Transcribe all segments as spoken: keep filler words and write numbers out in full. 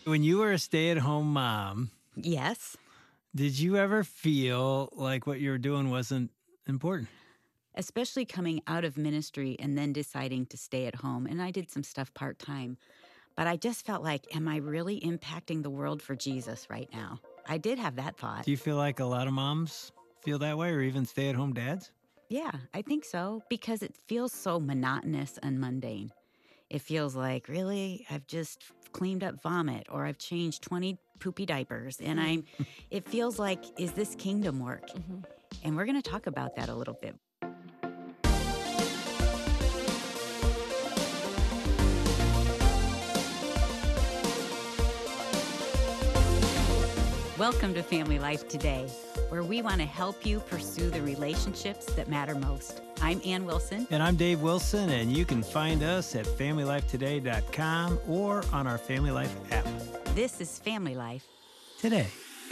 When you were a stay-at-home mom, Yes. did you ever feel like what you were doing wasn't important? Especially coming out of ministry and then deciding to stay at home. And I did some stuff part-time. But I just felt like, am I really impacting the world for Jesus right now? I did have that thought. Do you feel like a lot of moms feel that way, or even stay-at-home dads? Yeah, I think so, because it feels so monotonous and mundane. It feels like, really, I've just cleaned up vomit, or I've changed twenty poopy diapers, and I'm. It feels like, is this kingdom work? Mm-hmm. And we're going to talk about that a little bit. Welcome to Family Life Today, where we want to help you pursue the relationships that matter most. I'm Ann Wilson. And I'm Dave Wilson, and you can find us at family life today dot com or on our Family Life app. This is Family Life Today.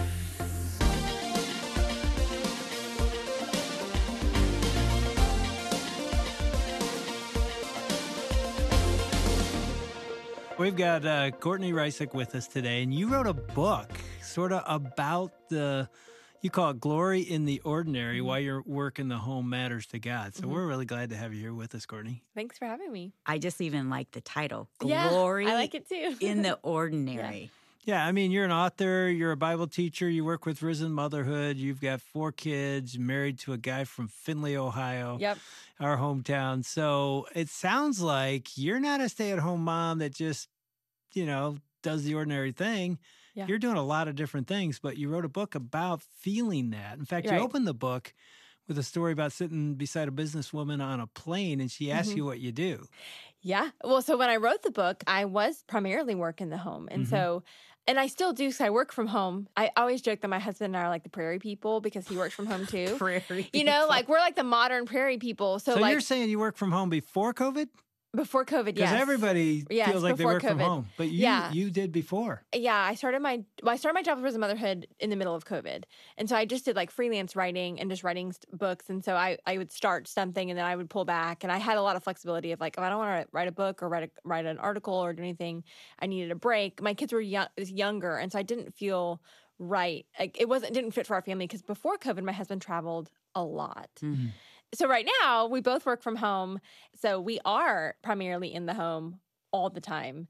We've got uh, Courtney Reisick with us today, and you wrote a book sort of about the, you call it Glory in the Ordinary, Mm-hmm. Why Your Work in the Home Matters to God. So Mm-hmm. we're really glad to have you here with us, Courtney. Thanks for having me. I just even like the title, Yeah, Glory I like it too. in the Ordinary. Yeah, I mean, you're an author, you're a Bible teacher, you work with Risen Motherhood, you've got four kids, married to a guy from Findlay, Ohio, Yep. our hometown. So it sounds like you're not a stay-at-home mom that just, you know, does the ordinary thing. Yeah. You're doing a lot of different things, but you wrote a book about feeling that. In fact, Right. you opened the book with a story about sitting beside a businesswoman on a plane, and she asked Mhm. you what you do. Yeah. Well, so when I wrote the book, I was primarily working the home. And Mhm. so, and I still do, so I work from home. I always joke that my husband and I are like the prairie people because he works from home too. Prairie. You know, like we're like the modern prairie people. So, So like you're saying you work from home before COVID? before COVID, Because yes. everybody Yes, feels like they before work from COVID. home, but you Yeah. you did before. Yeah, I started my well, I started my job with Risen Motherhood in the middle of COVID, and so I just did like freelance writing and just writing st- books. And so I I would start something and then I would pull back, and I had a lot of flexibility of like if I don't want to write a book or write a, write an article or do anything, I needed a break. My kids were young, younger, and so I didn't feel right. Like it wasn't didn't fit for our family because before COVID, my husband traveled a lot. Mhm. So right now we both work from home, so we are primarily in the home all the time,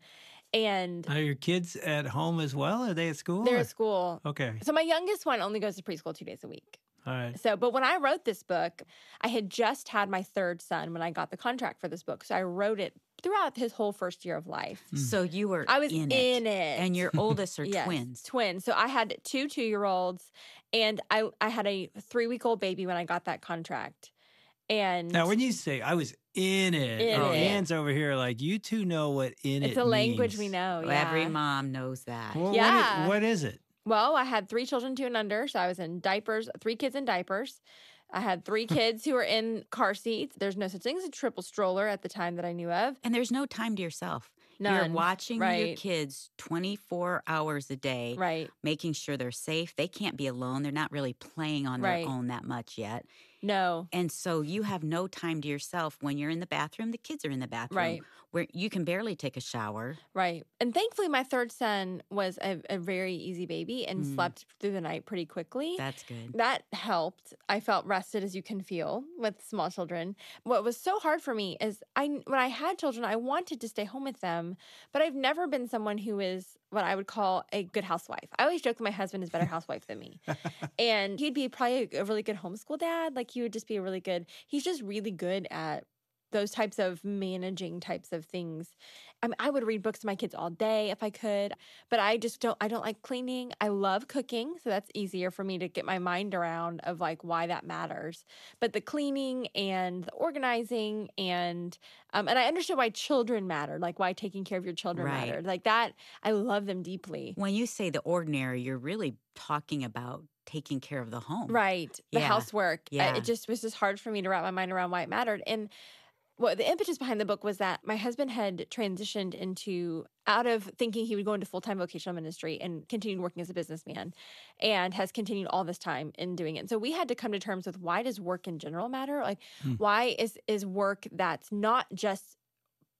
and Are your kids at home as well? Are they at school? they're or- at school. Okay. So my youngest one only goes to preschool two days a week. All right. So, but when I wrote this book, I had just had my third son when I got the contract for this book. So I wrote it throughout his whole first year of life. So you were I was in, in it. And your oldest are Yes, twins. Twins. So I had two two-year-olds, and I, I had a three-week-old baby when I got that contract. And Now, when you say I was in it, In oh, it. Ann's over here like, you two know what in it it's a language means. we know. Well, Yeah. Every mom knows that. Well, Yeah. What, what is it? Well, I had three children, two and under. So I was in diapers, three kids in diapers. I had three kids who were in car seats. There's no such thing as a triple stroller at the time that I knew of. And there's no time to yourself. You're None. watching your Right. kids twenty-four hours a day, Right. making sure they're safe. They can't be alone. They're not really playing on Right. their own that much yet. No. And so you have no time to yourself. When you're in the bathroom, the kids are in the bathroom. Right. Where you can barely take a shower. Right. And thankfully, my third son was a, a very easy baby and Mm. slept through the night pretty quickly. That's good. That helped. I felt rested as you can feel with small children. What was so hard for me is I when I had children, I wanted to stay home with them, but I've never been someone who is what I would call a good housewife. I always joke that my husband is a better housewife than me. And he'd be probably a, a really good homeschool dad. Like he would just be a really good, he's just really good at those types of managing types of things. I mean, I would read books to my kids all day if I could, but I just don't, I don't like cleaning. I love cooking. So that's easier for me to get my mind around of like why that matters. But the cleaning and the organizing and, um, and I understood why children mattered, like why taking care of your children Right. mattered. Like that, I love them deeply. When you say the ordinary, you're really talking about taking care of the home. Right. The Yeah. housework. I- Yeah. It just was just hard for me to wrap my mind around why it mattered. And what the impetus behind the book was that my husband had transitioned into out of thinking he would go into full-time vocational ministry and continued working as a businessman and has continued all this time in doing it. And so we had to come to terms with why does work in general matter? Like Hmm. why is is work that's not just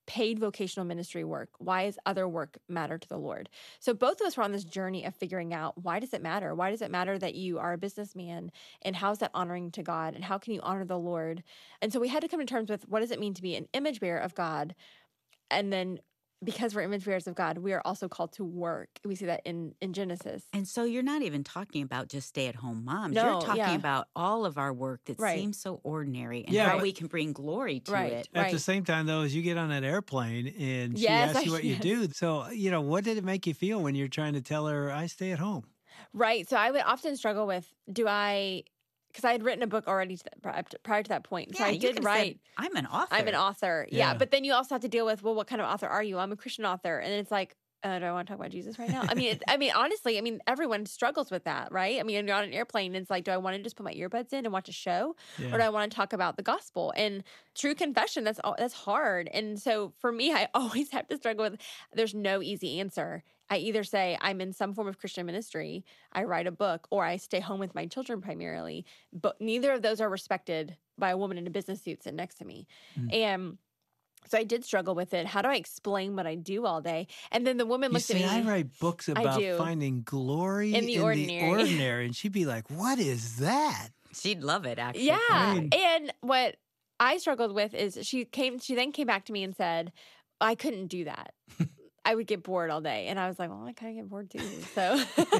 paid vocational ministry work? Why is other work matter to the Lord? So both of us were on this journey of figuring out, why does it matter? Why does it matter that you are a businessman? And how is that honoring to God? And how can you honor the Lord? And so we had to come to terms with, what does it mean to be an image bearer of God? And then because we're image bearers of God, we are also called to work. We see that in, in Genesis. And so you're not even talking about just stay-at-home moms. No, you're talking yeah. about all of our work that Right. seems so ordinary and Yeah, how but- we can bring glory to Right. it. At the same time, though, as you get on that airplane and she Yes, asks you I- what you yes. do, so, you know, what did it make you feel when you're trying to tell her, I stay at home? Right. So I would often struggle with, do I, because I had written a book already to that, prior to that point. So Yeah, I you did could've write. said, I'm an author. I'm an author. Yeah. Yeah. But then you also have to deal with, well, what kind of author are you? I'm a Christian author. And it's like, uh, do I want to talk about Jesus right now? I mean, it, I mean, honestly, I mean, everyone struggles with that, right? I mean, you're on an airplane and it's like, do I want to just put my earbuds in and watch a show? Yeah. Or do I want to talk about the gospel? And true confession, that's all, that's hard. And so for me, I always have to struggle with, there's no easy answer. I either say I'm in some form of Christian ministry, I write a book, or I stay home with my children primarily. But neither of those are respected by a woman in a business suit sitting next to me. Mm. And so I did struggle with it. How do I explain what I do all day? And then the woman You looked say, at I me. write books about do. finding glory In the in ordinary." the ordinary. And she'd be like, what is that? She'd love it, actually. Yeah. I mean- And what I struggled with is she came, she then came back to me and said, I couldn't do that. I would get bored all day. And I was like, well, I kind of get bored too. So,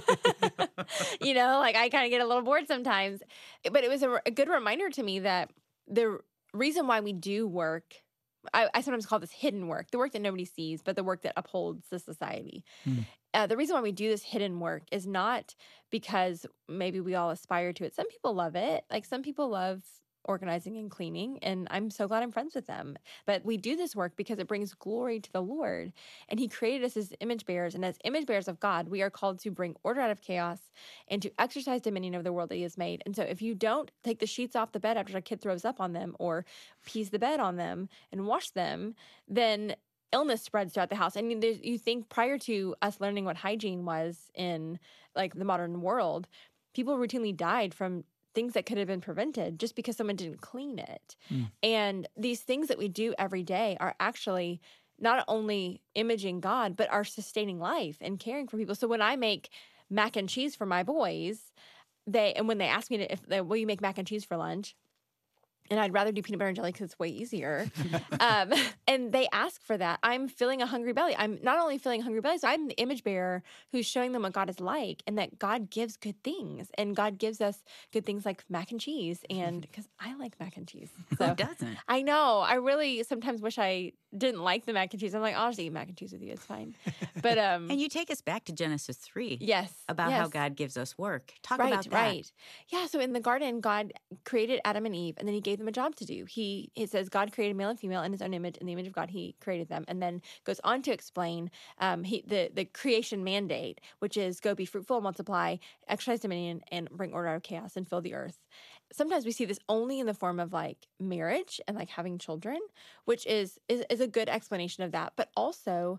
you know, like I kind of get a little bored sometimes. But it was a, a good reminder to me that the reason why we do work, I, I sometimes call this hidden work, the work that nobody sees, but the work that upholds the society. Hmm. Uh, the reason why we do this hidden work is not because maybe we all aspire to it. Some people love it. Like some people love organizing and cleaning, and I'm so glad I'm friends with them. But we do this work because it brings glory to the Lord, and He created us as image bearers. And as image bearers of God, we are called to bring order out of chaos and to exercise dominion over the world that He has made. And so if you don't take the sheets off the bed after a kid throws up on them or pees the bed on them and wash them, then illness spreads throughout the house. And there's- you think prior to us learning what hygiene was in like the modern world, people routinely died from things that could have been prevented just because someone didn't clean it. Mm. And these things that we do every day are actually not only imaging God, but are sustaining life and caring for people. So when I make mac and cheese for my boys, they and when they ask me to, if they, will you make mac and cheese for lunch? And I'd rather do peanut butter and jelly because it's way easier. um, and they ask for that. I'm filling a hungry belly. I'm not only filling a hungry belly, so I'm the image bearer who's showing them what God is like and that God gives good things. And God gives us good things like mac and cheese. And because I like mac and cheese. So Who doesn't? I know. I really sometimes wish I didn't like the mac and cheese. I'm like, I'll just eat mac and cheese with you. It's fine. But um, And you take us back to Genesis three yes, about yes. how God gives us work. Talk right, about that. Right. Yeah. So in the garden, God created Adam and Eve, and then He gave them a job to do. He it says God created male and female in His own image, in the image of God He created them, and then goes on to explain um, he, the the creation mandate, which is go be fruitful, multiply, exercise dominion, and bring order out of chaos and fill the earth. Sometimes we see this only in the form of like marriage and like having children, which is is, is a good explanation of that, but also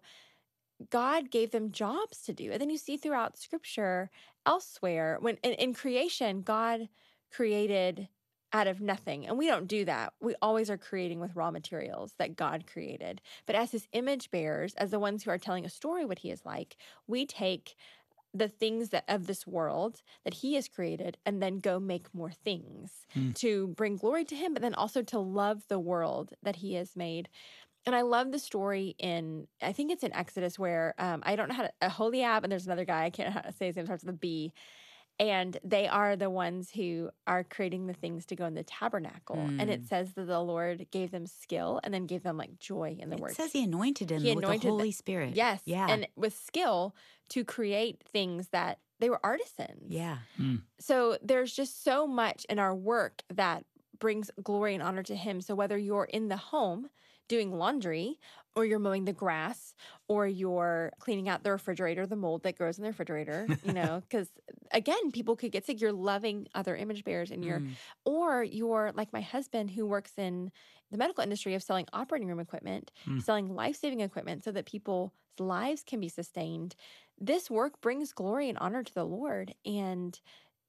God gave them jobs to do. And then you see throughout scripture elsewhere, when in, in creation, God created out of nothing. And we don't do that. We always are creating with raw materials that God created. But as His image bearers, as the ones who are telling a story what He is like, we take the things that of this world that He has created and then go make more things Hmm. to bring glory to Him, but then also to love the world that He has made. And I love the story in, I think it's in Exodus where um, I don't know how to, a Holiab, and there's another guy, I can't know how to say his name, starts with a B. And they are the ones who are creating the things to go in the tabernacle. And it Mm. says that the Lord gave them skill and then gave them like joy in the It work. says He anointed him He with anointed the the- Holy Spirit. Yes. Yeah. And with skill to create things that they were artisans. yeah. So there's just so much in our work that brings glory and honor to Him. So whether you're in the home doing laundry, or you're mowing the grass, or you're cleaning out the refrigerator, the mold that grows in the refrigerator, you know, because again, people could get sick. You're loving other image bearers and you're, Mm. or you're like my husband who works in the medical industry of selling operating room equipment, Mm. selling life-saving equipment so that people's lives can be sustained. This work brings glory and honor to the Lord. And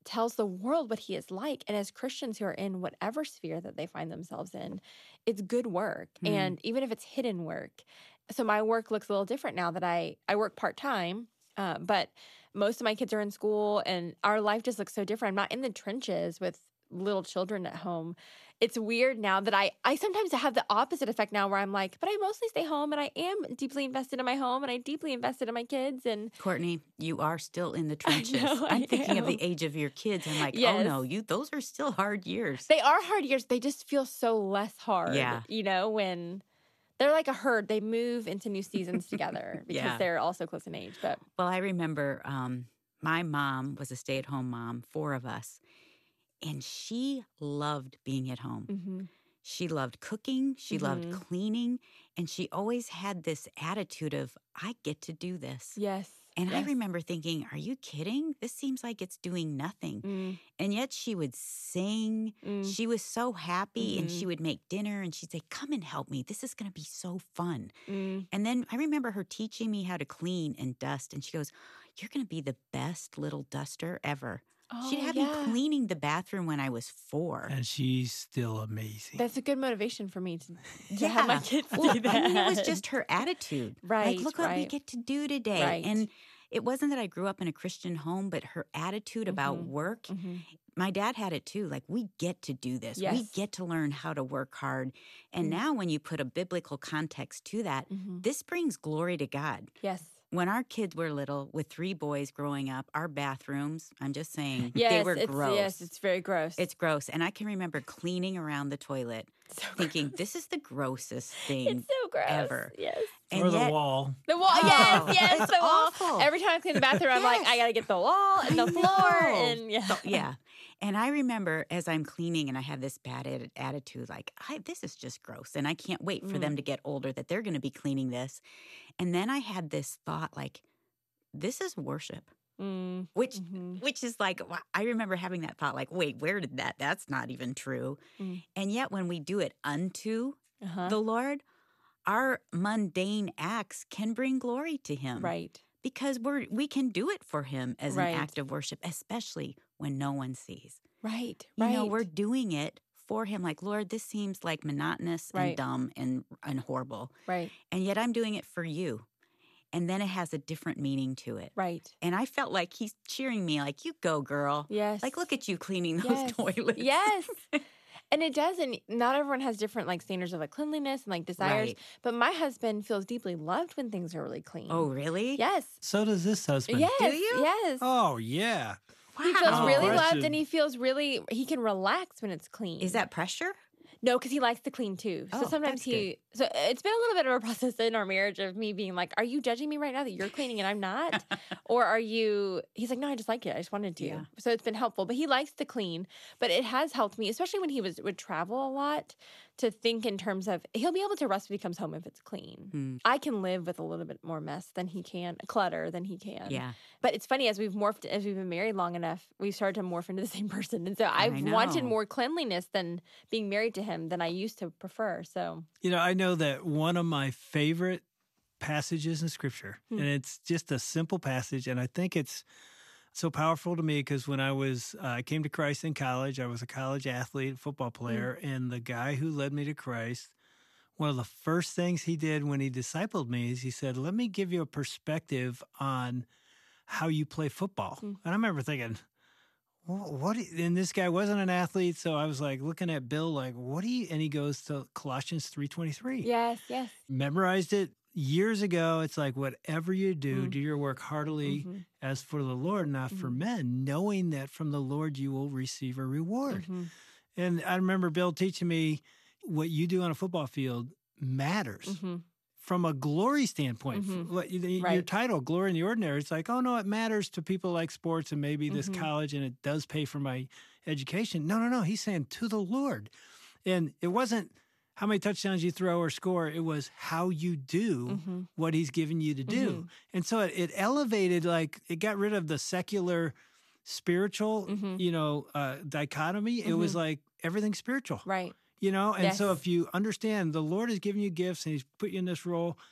tells the world what he is like. And as Christians who are in whatever sphere that they find themselves in, it's good work. Hmm. And even if it's hidden work. So my work looks a little different now that I, I work part-time, uh, but most of my kids are in school and our life just looks so different. I'm not in the trenches with little children at home. It's weird now that I, I sometimes have the opposite effect now where I'm like, but I mostly stay home and I am deeply invested in my home and I deeply invested in my kids. And Courtney, you are still in the trenches. know, I I'm thinking of am. the age of your kids. I'm like, oh Yes. no, you those are still hard years. They are hard years. They just feel so less hard. Yeah. You know, when they're like a herd, they move into new seasons together because Yeah. they're also close in age. But Well, I remember um, my mom was a stay-at-home mom, four of us, and she loved being at home. mm-hmm. She loved cooking. She loved Mhm. cleaning. And she always had this attitude of, I get to do this. yes. And I yes. remember thinking, are you kidding? This seems like it's doing nothing. Mm, And yet she would sing. mm, She was so happy and Mhm. she would make dinner and she'd say, come and help me. This is going to be so fun. mm. And then I remember her teaching me how to clean and dust. And she goes, you're going to be the best little duster ever. She'd Oh, have yeah. me cleaning the bathroom when I was four. And she's still amazing. That's a good motivation for me to, to Yeah. have my kids Well, do that. I mean, it was just her attitude. Right, Like, look what we right. get to do today. Right. And it wasn't that I grew up in a Christian home, but her attitude about Mhm. work, Mhm. my dad had it too. Like, we get to do this. We Yes. get to learn how to work hard. And Mm. now, when you put a biblical context to that, Mhm. this brings glory to God. Yes. When our kids were little, with three boys growing up, our bathrooms, I'm just saying, Yes. they were it's, gross. Yes. It's very gross. It's gross. And I can remember cleaning around the toilet, so thinking, gross. this is the grossest thing It's so gross. ever. Yes. And or the yet- wall. The wall. Oh, yes. Yes. it's The wall. awful. Every time I clean the bathroom, I'm like, Yes. I got to get the wall and I the floor. know. And yeah. So, yeah. And I remember as I'm cleaning and I have this bad atti- attitude, like, I, this is just gross. And I can't wait for Mm. them to get older that they're going to be cleaning this. And then I had this thought, like, this is worship, Mm. which Mhm. which is like, wh- I remember having that thought, like, wait, where did that? That's not even true. Mm. And yet when we do it unto Uh-huh. the Lord, our mundane acts can bring glory to him. Right. Because we're we can do it for him as Right. an act of worship, especially when no one sees. Right. You right. know, we're doing it for him. Like, Lord, this seems like monotonous and Right. dumb and and horrible. right. And yet I'm doing it for you. And then it has a different meaning to it. Right. And I felt like he's cheering me, like, you go, girl. Yes. Like, look at you cleaning those Yes. toilets. Yes. And it does, and not everyone has different like standards of like cleanliness and like desires. Right. But my husband feels deeply loved when things are really clean. Oh, really? yes, So does this husband. yes, you? yes. Oh, yeah. He feels Wow. really Impressive. loved, and he feels really he can relax when it's clean. Is that pressure? no? Because he likes to clean too. So Oh, sometimes that's he. So it's been a little bit of a process in our marriage of me being like, "Are you judging me right now that you're cleaning and I'm not?" Or are you? He's like, "No, I just like it. I just wanted to." Yeah. So it's been helpful. But he likes to clean. But it has helped me, especially when he was would travel a lot, to think in terms of he'll be able to rest when he comes home if it's clean. Hmm. I can live with a little bit more mess than he can, clutter than he can. Yeah. But it's funny, as we've morphed, as we've been married long enough, we've started to morph into the same person. And so I've wanted know. more cleanliness than being married to him than I used to prefer. So, You know, I know that one of my favorite passages in Scripture, Hmm. and it's just a simple passage, and I think it's so powerful to me because when I was, uh, I came to Christ in college, I was a college athlete, football player, and the guy who led me to Christ, one of the first things he did when he discipled me is he said, let me give you a perspective on how you play football. Hmm. And I remember thinking, "Wha- what? do you-" And this guy wasn't an athlete, so I was like looking at Bill like, what do you, and he goes to Colossians three twenty-three. yes, yes. Memorized it years ago. It's like, whatever you do, Mm. do your work heartily Mhm. as for the Lord, not for Mhm. men, knowing that from the Lord you will receive a reward. Mhm. And I remember Bill teaching me what you do on a football field matters Mhm. from a glory standpoint. Mhm. What you- Your Right. title, Glory in the Ordinary, it's like, oh no, it matters to people like sports and maybe this Mhm. college and it does pay for my education. No, no, no. He's saying to the Lord. And it wasn't how many touchdowns you throw or score, it was how you do Mhm. what he's given you to do. Mhm. And so it, it elevated, like, it got rid of the secular spiritual, Mhm. you know, uh, dichotomy. It was Mhm. like everything's spiritual. Right. You know, and so Yes. if you understand the Lord has given you gifts and He's put you in this role,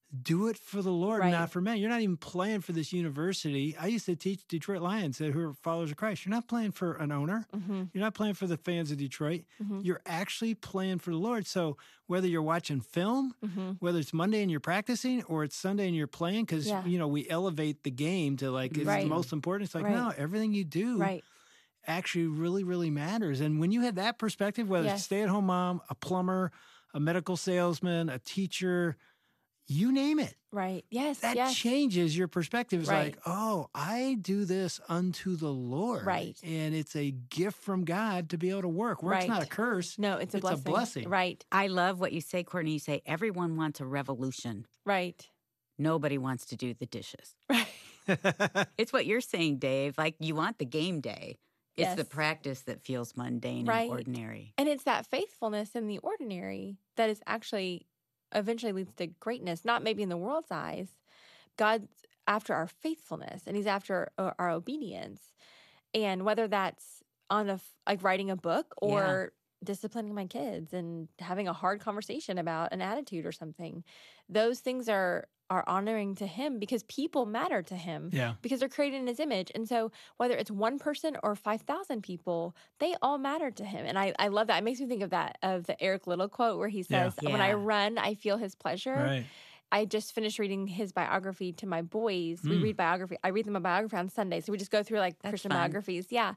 do it for the Lord, Right. not for men. You're not even playing for this university. I used to teach Detroit Lions who are followers of Christ. You're not playing for an owner. Mm-hmm. You're not playing for the fans of Detroit. Mm-hmm. You're actually playing for the Lord. So whether you're watching film, Mm-hmm. whether it's Monday and you're practicing or it's Sunday and you're playing, because, Yeah. you know, we elevate the game to like, it's Right. the most important. It's like, Right. no, everything you do Right. actually really, really matters. And when you have that perspective, whether it's Yes. a stay-at-home mom, a plumber, a medical salesman, a teacher, you name it, Right. Yes. that yes. changes your perspective. It's Right. like, oh, I do this unto the Lord. Right. And it's a gift from God to be able to work. Work's not a Right. curse. No, it's a It's a blessing. blessing. Right. I love what you say, Courtney. You say everyone wants a revolution. Right. Nobody wants to do the dishes. Right. It's what you're saying, Dave. Like you want the game day. It's the Yes. practice that feels mundane Right. and ordinary. And it's that faithfulness in the ordinary that is actually eventually leads to greatness, not maybe in the world's eyes. God's after our faithfulness and he's after our, our obedience. And whether that's on a, f- like writing a book or disciplining my kids and having a hard conversation about an attitude or something, those things are are honoring to him because people matter to him. Yeah. Because they're created in his image. And so whether it's one person or five thousand people, they all matter to him. And I, I love that. It makes me think of that, of the Eric Little quote where he Yeah. says, when I Yeah. run, I feel his pleasure. Right. I just finished reading his biography to my boys. We Mm. read biography. I read them a biography on Sunday. So we just go through like That's Christian fun. biographies. Yeah.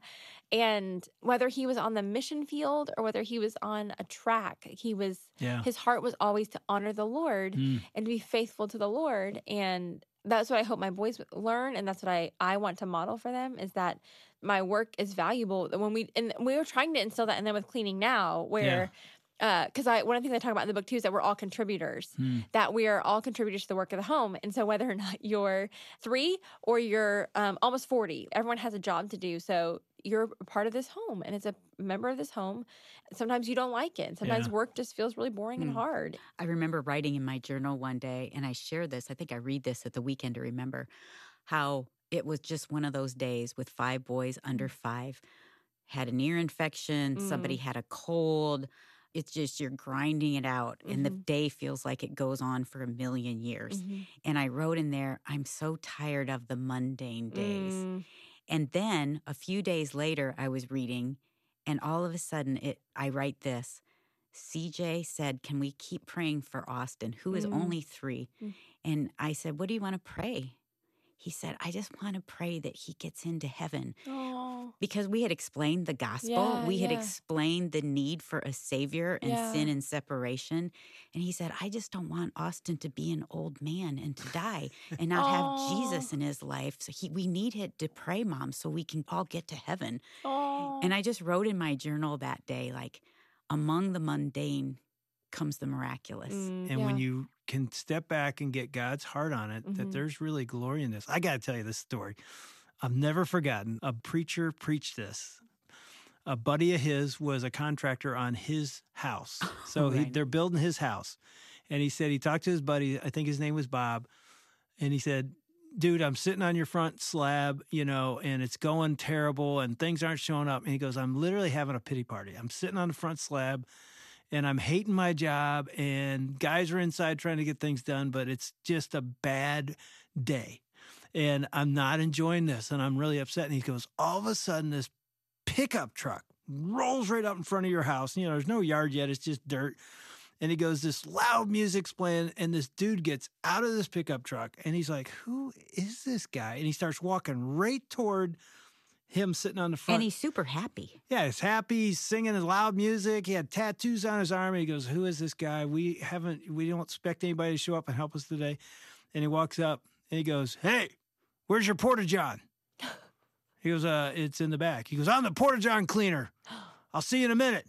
And whether he was on the mission field or whether he was on a track, he was, Yeah. his heart was always to honor the Lord Mm. and to be faithful to the Lord. And that's what I hope my boys learn. And that's what I, I want to model for them is that my work is valuable. When we, and we were trying to instill that in them with cleaning now where, because I one of the things I talk about in the book too is that we're all contributors, Mm. that we are all contributors to the work of the home. And so whether or not you're three or you're um, almost forty, everyone has a job to do. So you're a part of this home and as a member of this home, sometimes you don't like it. Sometimes Yeah. work just feels really boring and Mm. hard. I remember writing in my journal one day, and I shared this. I think I read this at the weekend to remember how it was just one of those days with five boys under five, had an ear infection, somebody had a cold. It's just you're grinding it out, and the Mhm. day feels like it goes on for a million years. Mhm. And I wrote in there, I'm so tired of the mundane days. Mm. And then a few days later, I was reading, and all of a sudden, it I write this. C J said, "Can we keep praying for Austin, who is Mm. only three?" Mm. And I said, "What do you want to pray?" He said, "I just want to pray that he gets into heaven." Oh. Because we had explained the gospel, Yeah, we had yeah. explained the need for a savior and Yeah. sin and separation. And he said, "I just don't want Austin to be an old man and to die and not have Jesus Aw. in his life. So he, we need it to pray, Mom, so we can all get to heaven." Oh. And I just wrote in my journal that day, like, among the mundane comes the miraculous. Mm, And when yeah. you can step back and get God's heart on it, that Mhm. there's really glory in this. I got to tell you this story. I've never forgotten. A preacher preached this. A buddy of his was a contractor on his house. So he, Right. they're building his house. And he said he talked to his buddy, I think his name was Bob, and he said, "Dude, I'm sitting on your front slab, you know, and it's going terrible and things aren't showing up." And he goes, "I'm literally having a pity party. I'm sitting on the front slab and I'm hating my job and guys are inside trying to get things done, but it's just a bad day. And I'm not enjoying this and I'm really upset." And he goes, all of a sudden this pickup truck rolls right up in front of your house. You know, there's no yard yet. It's just dirt. And he goes, this loud music's playing, and this dude gets out of this pickup truck, and he's like, "Who is this guy?" And he starts walking right toward him sitting on the front. And he's super happy. Yeah, he's happy. He's singing his loud music. He had tattoos on his arm. And he goes, "Who is this guy? We haven't, we don't expect anybody to show up and help us today." And he walks up and he goes, "Hey, where's your Porta-John?" He goes, uh, "It's in the back." He goes, "I'm the Porta-John cleaner. I'll see you in a minute."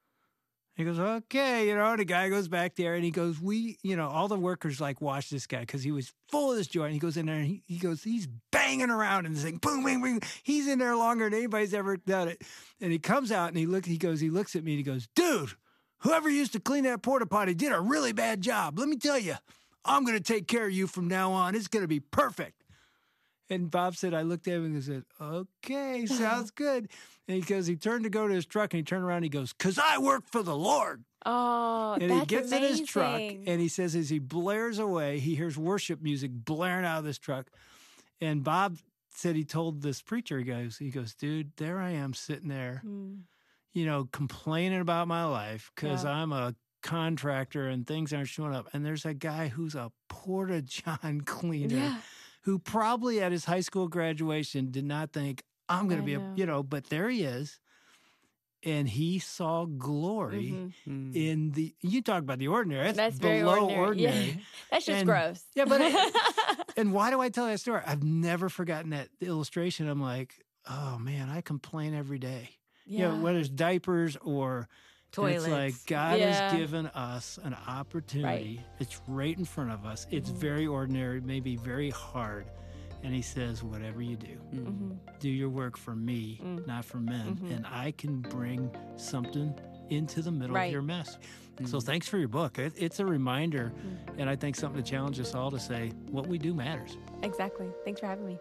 He goes, "Okay," you know, and the guy goes back there and he goes, we, you know, all the workers like watch this guy because he was full of this joy. And he goes in there and he, he goes, he's banging around and saying, boom, boom, boom. He's in there longer than anybody's ever done it. And he comes out and he looks, he goes, he looks at me and he goes, "Dude, whoever used to clean that porta potty did a really bad job. Let me tell you, I'm going to take care of you from now on. It's going to be perfect." And Bob said, I looked at him and said, "Okay, sounds good." And he goes, he turned to go to his truck and he turned around and he goes, "'Cause I work for the Lord." Oh, And that's he gets amazing. in his truck, and he says as he blares away, he hears worship music blaring out of this truck. And Bob said he told this preacher, he goes, he goes, dude, there I am sitting there, Mm. you know, complaining about my life because Yeah. I'm a contractor and things aren't showing up. And there's a guy who's a Porta-John cleaner Yeah. who probably at his high school graduation did not think, I'm going I to be a, know. you know, but there he is. And he saw glory Mhm. in the, you talk about the ordinary, that's, That's very below ordinary. ordinary. Yeah. That's just And- gross. Yeah, but, it, and why do I tell that story? I've never forgotten that illustration. I'm like, oh man, I complain every day. yeah. You know, whether it's diapers or and it's like Toilets. God Yeah. has given us an opportunity. It's right in front of us. It's Mhm. very ordinary, maybe very hard. And he says, whatever you do, Mhm. do your work for me, Mm. not for men. Mhm. And I can bring something into the middle Right. of your mess. Mm. So thanks for your book. It, it's a reminder, Mm. and I think something to challenge us all to say, what we do matters. Exactly. Thanks for having me.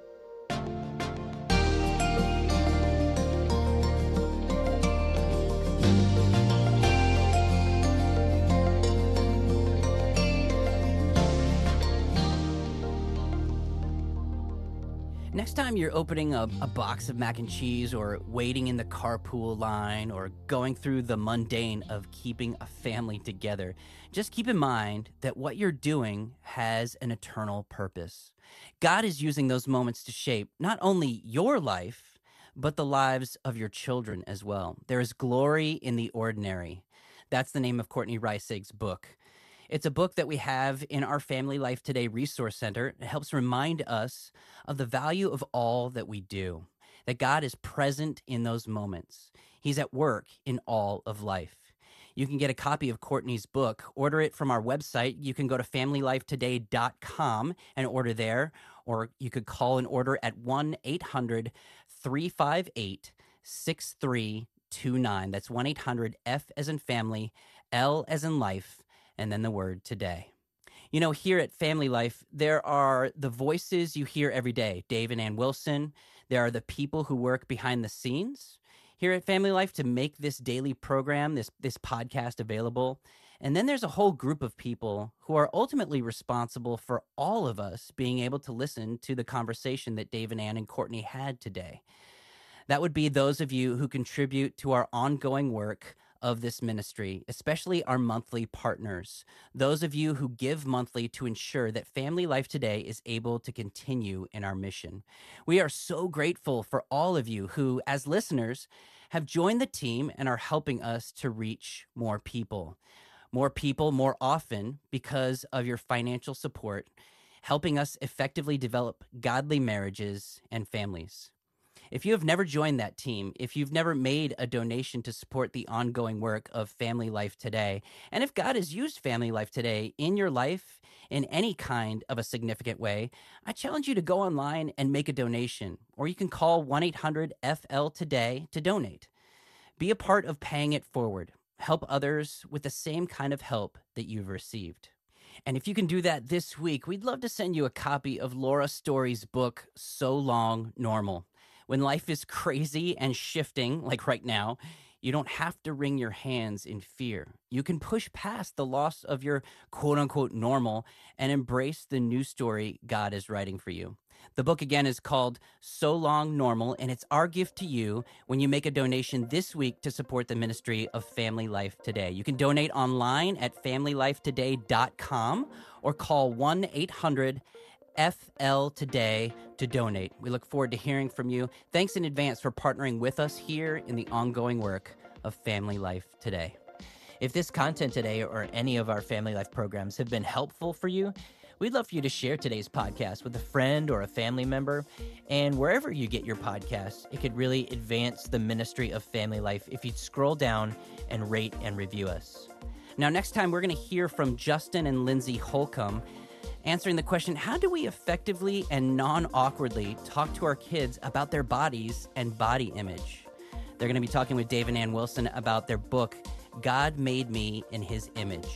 Next time you're opening a, a box of mac and cheese or waiting in the carpool line or going through the mundane of keeping a family together, just keep in mind that what you're doing has an eternal purpose. God is using those moments to shape not only your life, but the lives of your children as well. There is glory in the ordinary. That's the name of Courtney Reisig's book. It's a book that we have in our Family Life Today Resource Center. It helps remind us of the value of all that we do, that God is present in those moments. He's at work in all of life. You can get a copy of Courtney's book. Order it from our website. You can go to family life today dot com and order there, or you could call and order at one eight hundred three five eight six three two nine. That's one eight hundred F as in family, L as in life, and then the word today. You know, here at Family Life, there are the voices you hear every day, Dave and Ann Wilson. There are the people who work behind the scenes here at Family Life to make this daily program, this, this podcast available. And then there's a whole group of people who are ultimately responsible for all of us being able to listen to the conversation that Dave and Ann and Courtney had today. That would be those of you who contribute to our ongoing work of this ministry, especially our monthly partners, those of you who give monthly to ensure that Family Life Today is able to continue in our mission. We are so grateful for all of you who, as listeners, have joined the team and are helping us to reach more people. More people more often because of your financial support, helping us effectively develop godly marriages and families. If you have never joined that team, if you've never made a donation to support the ongoing work of Family Life Today, and if God has used Family Life Today in your life in any kind of a significant way, I challenge you to go online and make a donation, or you can call one eight hundred F L today to donate. Be a part of paying it forward. Help others with the same kind of help that you've received. And if you can do that this week, we'd love to send you a copy of Laura Story's book, So Long Normal. When life is crazy and shifting, like right now, you don't have to wring your hands in fear. You can push past the loss of your quote-unquote normal and embrace the new story God is writing for you. The book, again, is called So Long Normal, and it's our gift to you when you make a donation this week to support the ministry of Family Life Today. You can donate online at family life today dot com or call one eight hundred F L today to donate. We look forward to hearing from you. Thanks in advance for partnering with us here in the ongoing work of Family Life Today. If this content today or any of our Family Life programs have been helpful for you, we'd love for you to share today's podcast with a friend or a family member. And wherever you get your podcasts, it could really advance the ministry of Family Life if you'd scroll down and rate and review us. Now, next time, we're going to hear from Justin and Lindsay Holcomb, answering the question, how do we effectively and non-awkwardly talk to our kids about their bodies and body image? They're going to be talking with Dave and Ann Wilson about their book, God Made Me in His Image.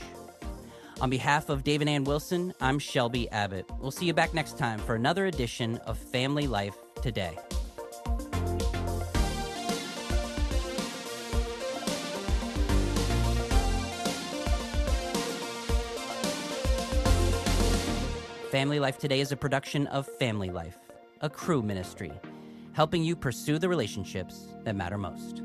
On behalf of Dave and Ann Wilson, I'm Shelby Abbott. We'll see you back next time for another edition of Family Life Today. Family Life Today is a production of Family Life, a Cru ministry, helping you pursue the relationships that matter most.